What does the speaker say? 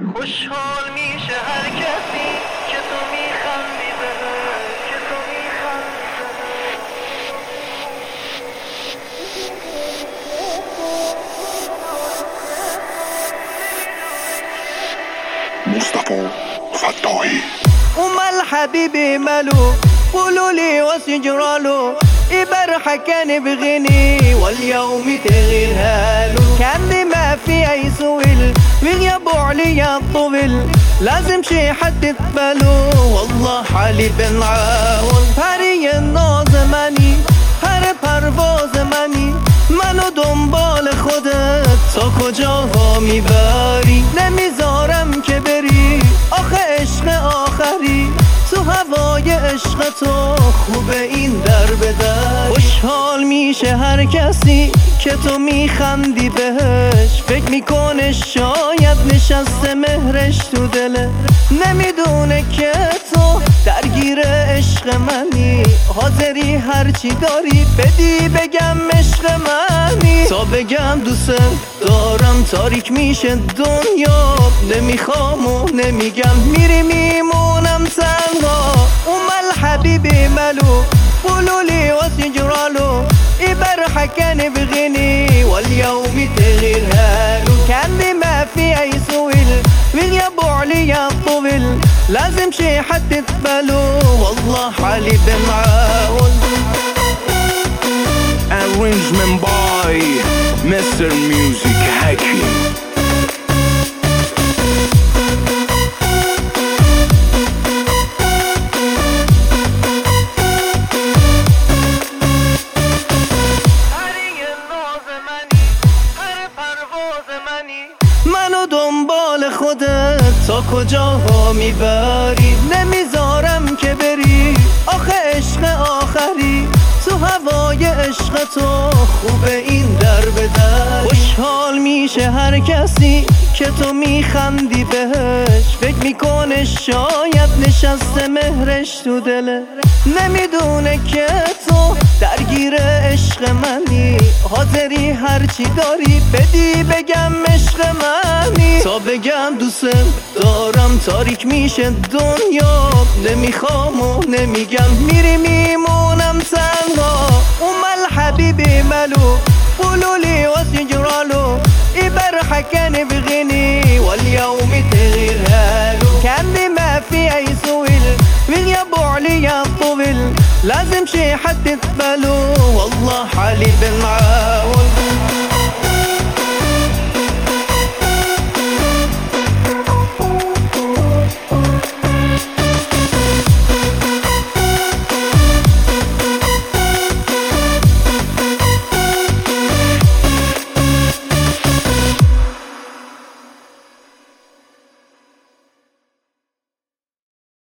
خوشحال میشه هر کسی که تو میخندی بهش، که تو میخندی بهش. مصطفى فتاحي وما الحبيب ماله قولوا لي وسجراله يبرحكني بغني واليوم تغير هاله كان ما في اي سويل ويغيبوا عليا الطول لازم شي حد يقبله والله حالي بن عاون هري النازماني هر پرواز منی منو دنبال خودت تا کجاها میبری نمیذارم که بری آخه عشق آخری تو هوای عشق تو خوبه این در به در خوشحال میشه هر کسی که تو میخندی بهش فکر میکنه شاید نشسته مهرش تو دله نمیدونه که تو درگیر عشق منی حاضری هرچی داری بدی بگم عشق منی تا بگم دوست دارم تاریک میشه دنیا نمیخوام و نمیگم میری میمونم تنها اومل حبیبی ملو قولوا لي وسجراله يبرحكني بغني واليوم تغير هاله كان بما في اي سويل ويغيبوا عليا الطول لازم شي حد يقبله والله حالي بمعاون Arrangement by Mr. Music Hakim. منو دنبال خودت تا کجاها میبری نمیذارم که بری آخه عشق آخری تو هوای عشق تو خوبه این در به در خوشحال میشه هر کسی که تو میخندی بهش فکر میکنه شاید نشسته مهرش تو دله نمیدونه که تو درگیر عشق منی حاضری هرچی داری بدی بگم عشق منی تا بگم دوست دارم تاریک میشه دنیا نمیخوام و نمیگم میری میمونم تنها اومل حبیبی ملو قولوا لي وسجراله يبرحكني بغني واليوم تغير هاله كان بما في اي سويل ويغيبوا عليا الطول لازم شي حد يقبله والله حالي بالمعاد